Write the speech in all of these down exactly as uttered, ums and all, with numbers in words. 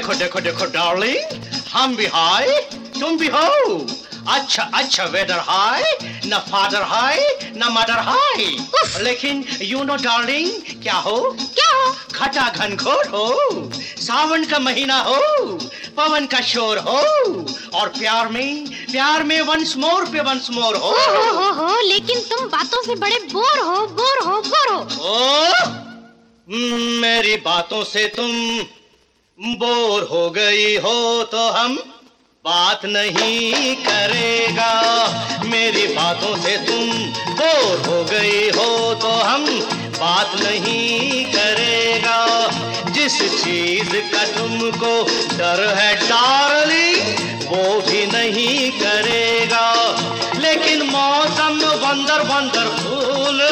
देखो देखो देखो डार्लिंग, हम भी हाय, तुम भी हो। अच्छा अच्छा वेदर हाय, न फादर हाय, न मदर हाय, लेकिन यू नो डार्लिंग क्या हो? क्या हो? खटा घनघोर हो, सावन का महीना हो, पवन का शोर हो, और प्यार में प्यार में वंस मोर पे वंस मोर हो। हो हो हो, लेकिन तुम बातों से बड़े बोर हो, बोर हो, बोर हो। ओ, मेरी बातों से तुम बोर हो गई हो तो हम बात नहीं करेगा। मेरी बातों से तुम बोर हो गई हो तो हम बात नहीं करेगा। जिस चीज का तुमको डर है डार्लिंग वो भी नहीं करेगा। लेकिन मौसम वंदर वंदर फूल,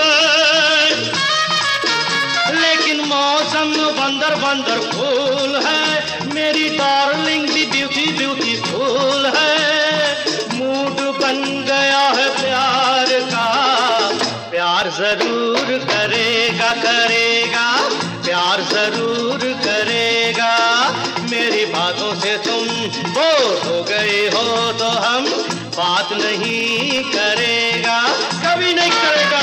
लेकिन मौसम वंदर वंदर फूल है। मेरी डार्लिंग भी ब्यूटी ब्यूटीफुल है। मूड बन गया है प्यार का, प्यार जरूर करेगा करेगा, प्यार जरूर करेगा। मेरी बातों से तुम बोर हो गए हो तो हम बात नहीं करेगा, कभी नहीं करेगा।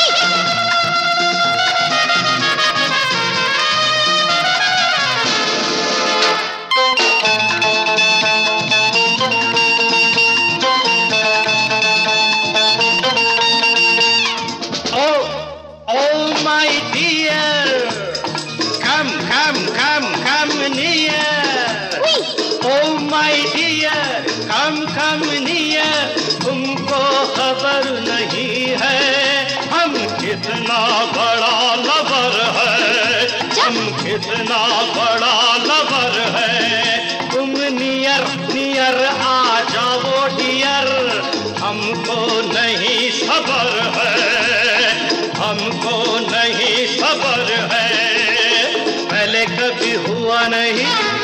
My dear, come, come, come, come near. Oh my dear, come, come near. तुमको खबर नहीं है हम कितना बड़ा लवर है, हम कितना बड़ा लवर है। तुम नियर नियर आ जाओ डियर, हमको नहीं सबर है, हमको नहीं सबर है। पहले कभी हुआ नहीं,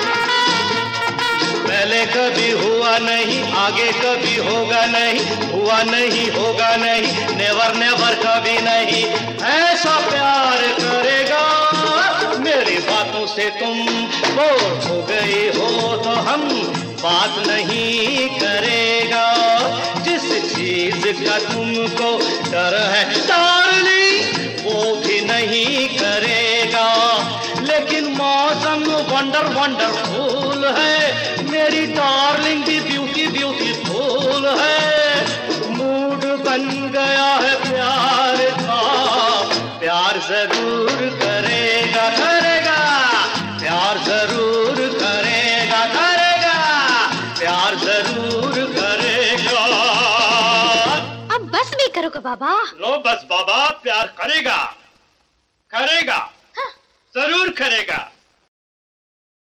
पहले कभी हुआ नहीं, आगे कभी होगा नहीं, हुआ नहीं होगा नहीं, नेवर नेवर कभी नहीं ऐसा प्यार करेगा। मेरी बातों से तुम बोर हो गए हो तो हम बात नहीं करेगा। जिस चीज का तुमको डर है डार्लिंग वो भी नहीं करेगा। लेकिन मौसम वंडर वंडरफुल है। मेरी डार्लिंग भी ब्यूटी ब्यूटीफुल है। मूड बन गया है प्यार का, प्यार जरूर करेगा करेगा, प्यार जरूर करेगा करेगा, प्यार जरूर करेगा। अब बस भी करो बाबा। लो बस बाबा, प्यार करेगा करेगा, हाँ। जरूर करेगा।